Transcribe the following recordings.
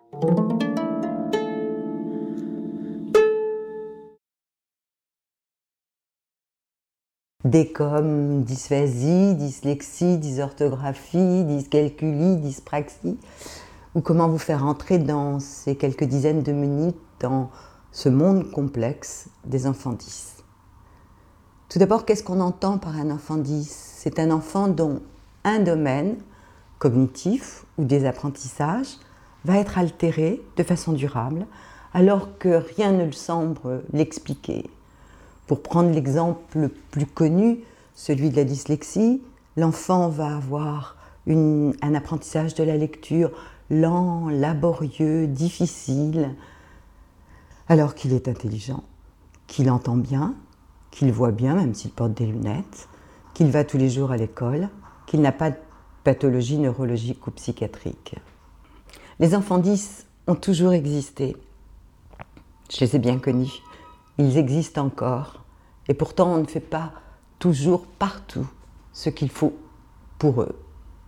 Des comme dysphasie, dyslexie, dysorthographie, dyscalculie, dyspraxie, ou comment vous faire entrer dans ces quelques dizaines de minutes dans ce monde complexe des enfants 10. Tout d'abord, qu'est-ce qu'on entend par un enfant 10 ? C'est un enfant dont un domaine cognitif ou des apprentissages va être altéré de façon durable, alors que rien ne semble l'expliquer. Pour prendre l'exemple le plus connu, celui de la dyslexie, l'enfant va avoir un apprentissage de la lecture lent, laborieux, difficile, alors qu'il est intelligent, qu'il entend bien, qu'il voit bien, même s'il porte des lunettes, qu'il va tous les jours à l'école, qu'il n'a pas de pathologie neurologique ou psychiatrique. Les enfants 10 ont toujours existé. Je les ai bien connus. Ils existent encore. Et pourtant, on ne fait pas toujours partout ce qu'il faut pour eux.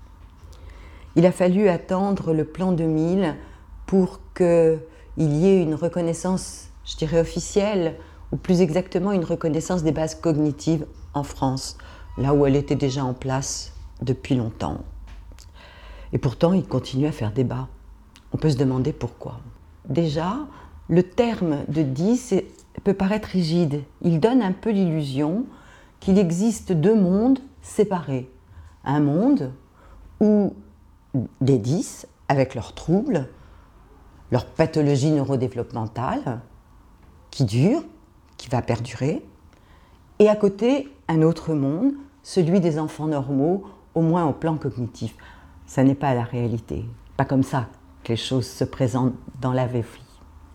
Il a fallu attendre le plan 2000 pour qu'il y ait une reconnaissance, je dirais officielle, ou plus exactement une reconnaissance des bases cognitives en France, là où elle était déjà en place depuis longtemps. Et pourtant, il continue à faire débat. On peut se demander pourquoi. Déjà, le terme de 10 peut paraître rigide. Il donne un peu l'illusion qu'il existe deux mondes séparés. Un monde où les 10, avec leurs troubles, leur pathologie neurodéveloppementale, qui dure, qui va perdurer, et à côté, un autre monde, celui des enfants normaux, au moins au plan cognitif. Ça n'est pas la réalité. Pas comme ça que les choses se présentent dans la vraie vie.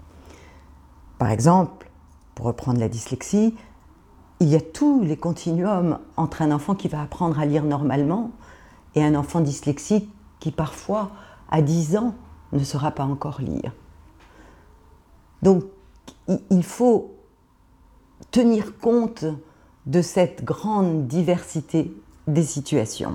Par exemple, pour reprendre la dyslexie, il y a tous les continuums entre un enfant qui va apprendre à lire normalement et un enfant dyslexique qui parfois, à 10 ans, ne saura pas encore lire. Donc, il faut tenir compte de cette grande diversité des situations.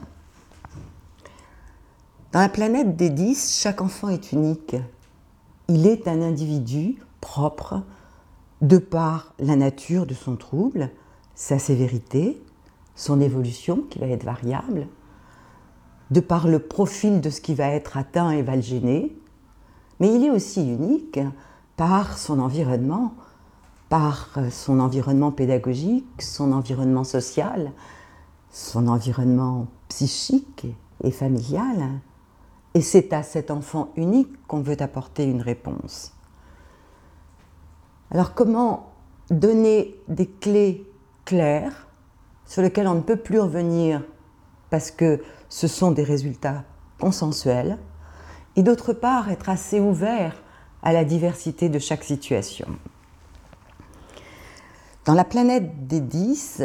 Dans la planète des 10, chaque enfant est unique. Il est un individu propre, de par la nature de son trouble, sa sévérité, son évolution qui va être variable, de par le profil de ce qui va être atteint et va le gêner, mais il est aussi unique par son environnement pédagogique, son environnement social, son environnement psychique et familial. Et c'est à cet enfant unique qu'on veut apporter une réponse. Alors comment donner des clés claires sur lesquelles on ne peut plus revenir parce que ce sont des résultats consensuels, et d'autre part être assez ouvert à la diversité de chaque situation. Dans la planète des 10,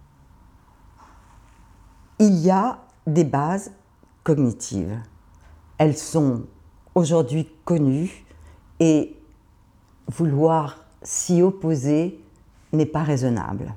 il y a des bases cognitives. Elles sont aujourd'hui connues et vouloir s'y opposer n'est pas raisonnable.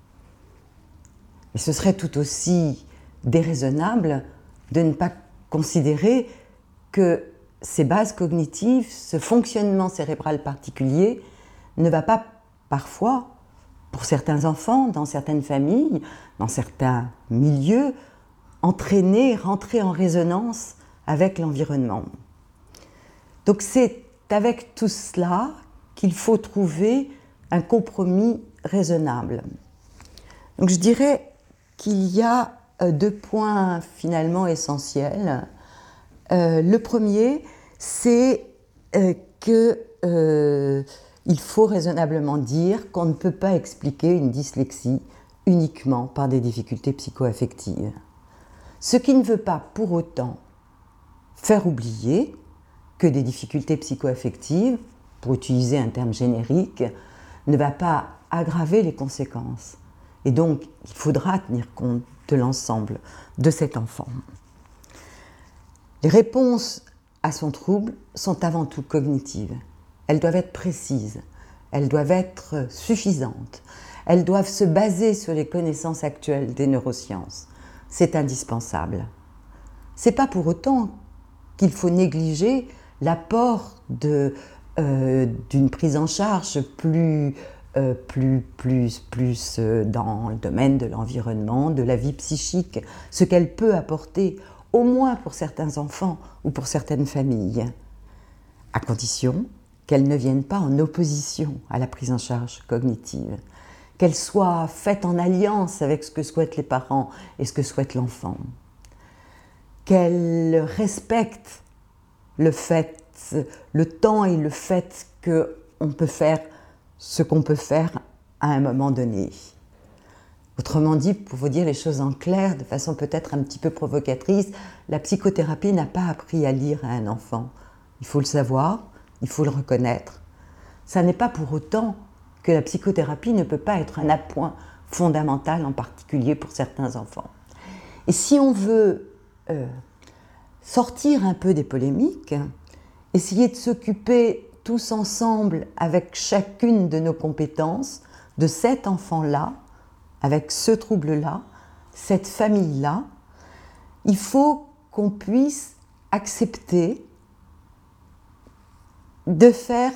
Et ce serait tout aussi déraisonnable de ne pas considérer que ces bases cognitives, ce fonctionnement cérébral particulier, ne va pas parfois, pour certains enfants, dans certaines familles, dans certains milieux, rentrer en résonance avec l'environnement. Donc c'est avec tout cela qu'il faut trouver un compromis raisonnable. Donc je dirais qu'il y a deux points finalement essentiels. Le premier, c'est qu'il faut raisonnablement dire qu'on ne peut pas expliquer une dyslexie uniquement par des difficultés psycho-affectives. Ce qui ne veut pas pour autant faire oublier que des difficultés psycho-affectives, pour utiliser un terme générique, ne va pas aggraver les conséquences. Et donc, il faudra tenir compte de l'ensemble de cet enfant. Les réponses à son trouble sont avant tout cognitives. Elles doivent être précises, elles doivent être suffisantes, elles doivent se baser sur les connaissances actuelles des neurosciences. C'est indispensable. Ce n'est pas pour autant qu'il faut négliger l'apport d'une prise en charge plus dans le domaine de l'environnement, de la vie psychique, ce qu'elle peut apporter, au moins pour certains enfants ou pour certaines familles, à condition qu'elle ne vienne pas en opposition à la prise en charge cognitive, qu'elle soit faite en alliance avec ce que souhaitent les parents et ce que souhaite l'enfant, qu'elle respecte le temps et le fait qu'on peut faire ce qu'on peut faire à un moment donné. Autrement dit, pour vous dire les choses en clair, de façon peut-être un petit peu provocatrice, la psychothérapie n'a pas appris à lire à un enfant. Il faut le savoir, il faut le reconnaître. Ça n'est pas pour autant que la psychothérapie ne peut pas être un appoint fondamental, en particulier pour certains enfants. Et si on veut sortir un peu des polémiques, essayer de s'occuper tous ensemble, avec chacune de nos compétences, de cet enfant-là, avec ce trouble-là, cette famille-là, il faut qu'on puisse accepter de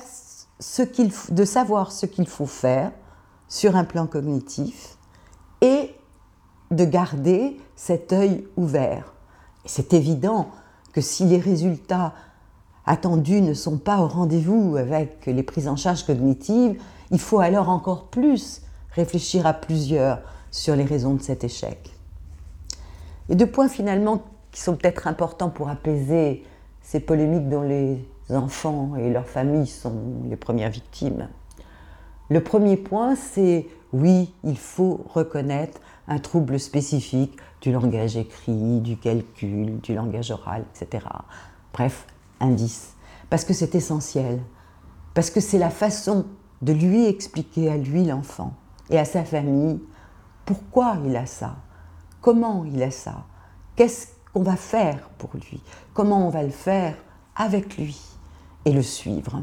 savoir ce qu'il faut faire sur un plan cognitif et de garder cet œil ouvert. Et c'est évident que si les résultats attendus ne sont pas au rendez-vous avec les prises en charge cognitives, il faut alors encore plus réfléchir à plusieurs sur les raisons de cet échec. Et deux points finalement qui sont peut-être importants pour apaiser ces polémiques dont les enfants et leurs familles sont les premières victimes. Le premier point, c'est oui, il faut reconnaître un trouble spécifique du langage écrit, du calcul, du langage oral, etc. Bref, indice. Parce que c'est essentiel. Parce que c'est la façon de lui expliquer à lui, l'enfant, et à sa famille, pourquoi il a ça, comment il a ça, qu'est-ce qu'on va faire pour lui, comment on va le faire avec lui et le suivre.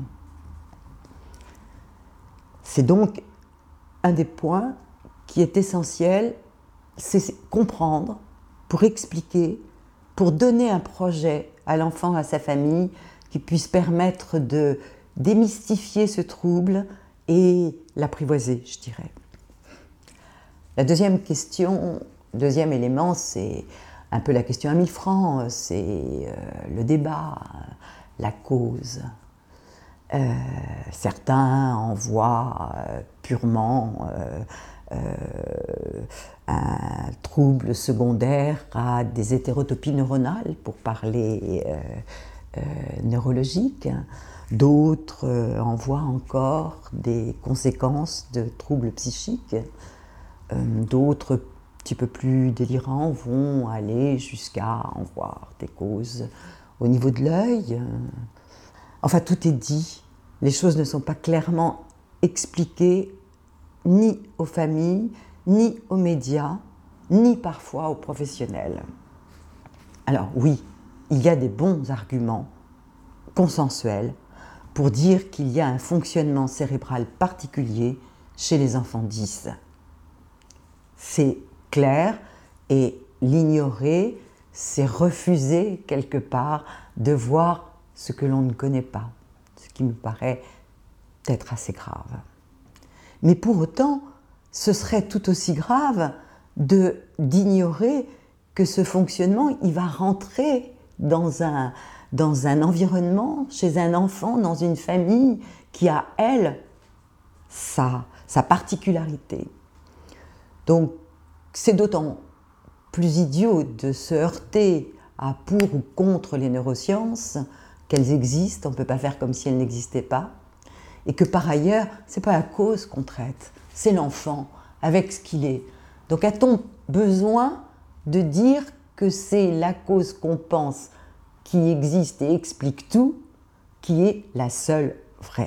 C'est donc un des points qui est essentiel, c'est comprendre, pour expliquer, pour donner un projet à l'enfant, à sa famille, qui puisse permettre de démystifier ce trouble et l'apprivoiser, je dirais. La deuxième question, deuxième élément, c'est un peu la question à 1000 francs, c'est le débat, la cause. Certains en voient purement un trouble secondaire à des hétérotopies neuronales, pour parler neurologique. D'autres en voient encore des conséquences de troubles psychiques. D'autres, un petit peu plus délirants, vont aller jusqu'à en voir des causes au niveau de l'œil. Enfin, tout est dit. Les choses ne sont pas clairement expliquées ni aux familles, ni aux médias, ni parfois aux professionnels. Alors oui, il y a des bons arguments consensuels pour dire qu'il y a un fonctionnement cérébral particulier chez les enfants 10. C'est clair, et l'ignorer, c'est refuser quelque part de voir ce que l'on ne connaît pas, ce qui me paraît être assez grave. Mais pour autant, ce serait tout aussi grave d'ignorer que ce fonctionnement, il va rentrer dans un environnement, chez un enfant, dans une famille qui a, elle, sa particularité. Donc, c'est d'autant plus idiot de se heurter à pour ou contre les neurosciences, qu'elles existent, on ne peut pas faire comme si elles n'existaient pas, et que par ailleurs, ce n'est pas la cause qu'on traite, c'est l'enfant, avec ce qu'il est. Donc a-t-on besoin de dire que c'est la cause qu'on pense qui existe et explique tout, qui est la seule vraie?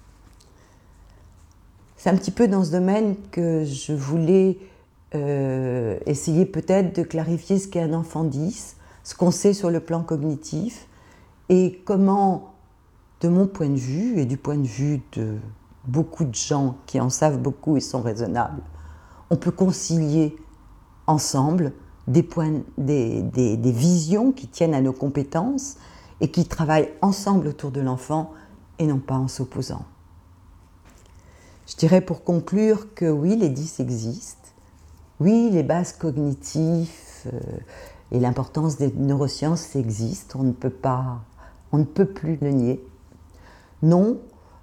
C'est un petit peu dans ce domaine que je voulais essayer peut-être de clarifier ce qu'est un enfant 10, ce qu'on sait sur le plan cognitif, et comment, de mon point de vue et du point de vue de beaucoup de gens qui en savent beaucoup et sont raisonnables, on peut concilier ensemble des visions qui tiennent à nos compétences et qui travaillent ensemble autour de l'enfant et non pas en s'opposant. Je dirais pour conclure que oui, les 10 existent, oui, les bases cognitives et l'importance des neurosciences existent, on ne peut plus le nier. Non,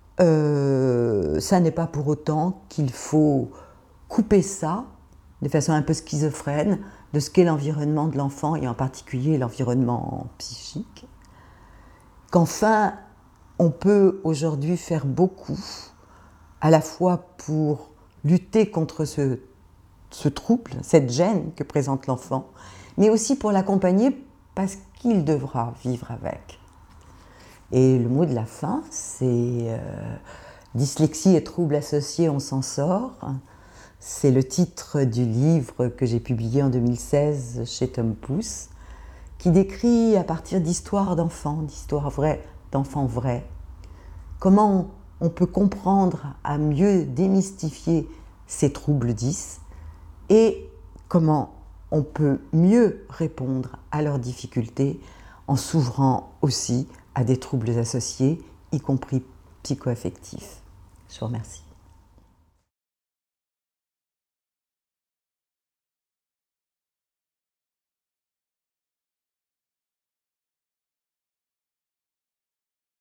ça n'est pas pour autant qu'il faut couper ça de façon un peu schizophrène de ce qu'est l'environnement de l'enfant et en particulier l'environnement psychique. Qu'enfin, on peut aujourd'hui faire beaucoup, à la fois pour lutter contre ce trouble, cette gêne que présente l'enfant, mais aussi pour l'accompagner parce qu'il devra vivre avec. Et le mot de la fin, c'est dyslexie et troubles associés, on s'en sort. C'est le titre du livre que j'ai publié en 2016 chez Tom Pouce, qui décrit à partir d'histoires d'enfants, d'histoires vraies, d'enfants vrais, comment on peut comprendre à mieux démystifier ces troubles 10 et comment on peut mieux répondre à leurs difficultés en s'ouvrant aussi à des troubles associés, y compris psychoaffectifs. Je vous remercie.